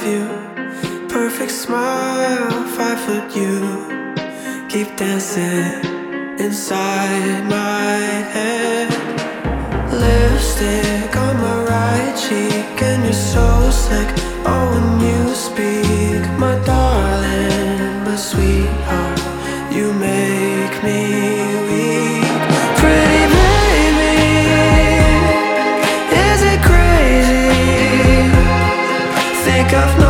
you. Perfect smile, 5 foot you. Keep dancing inside my head. Lipstick on my right cheek, and you're so slick. Oh, when you speak, my darling, my sweetheart, you make me weak. Pretty baby, is it crazy? Think I've